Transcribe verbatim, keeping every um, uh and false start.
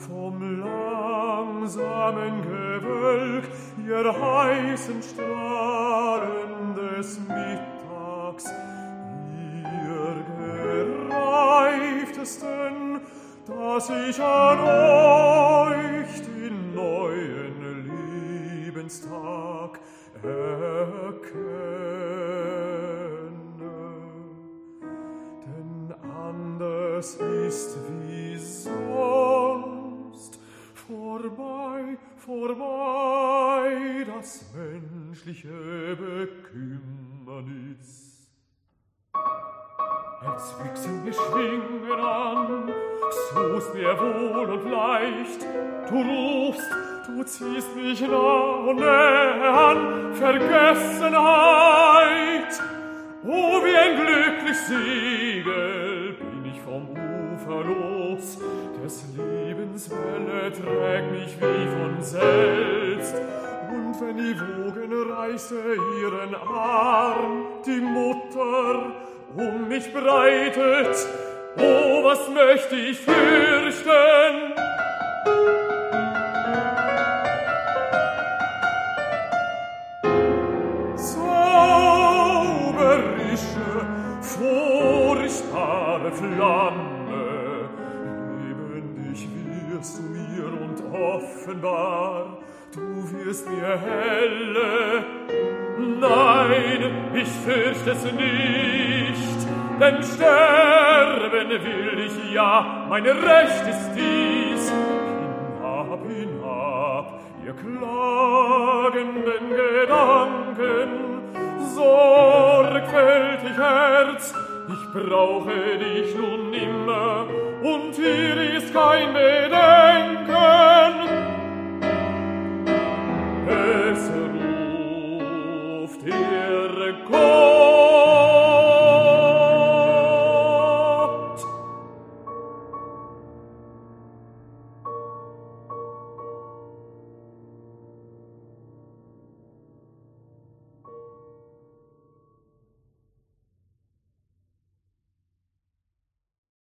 vom langsamen Gewölk ihr heißen Strahlen des Mittags, ihr gereiftesten, dass ich an euch den neuen Lebenstag erkenne. Denn anders ist wie sonst vorbei, vorbei das menschliche Bekümmernis. Als wüchsen mir Schwingen an, so's mir wohl und leicht, du rufst, du ziehst mich nah und näher an, Vergessenheit. Oh, wie ein glücklich Segel bin ich vom Ufer los, des Lebens Welle trägt mich wie von selbst, und wenn die Wogen reiße ihren Arm, die Mutter um mich breitet, oh, was möcht ich fürchten? Zauberische, furchtbare Flamme, lebendig wirst du mir und offenbar, du wirst mir helle. Nein, ich fürchte es nicht, denn sterben will ich ja, mein Recht ist dies. Hinab, hinab, ihr klagenden Gedanken, sorgfältig Herz, ich brauche dich nun nimmer, und hier ist kein Bedenken.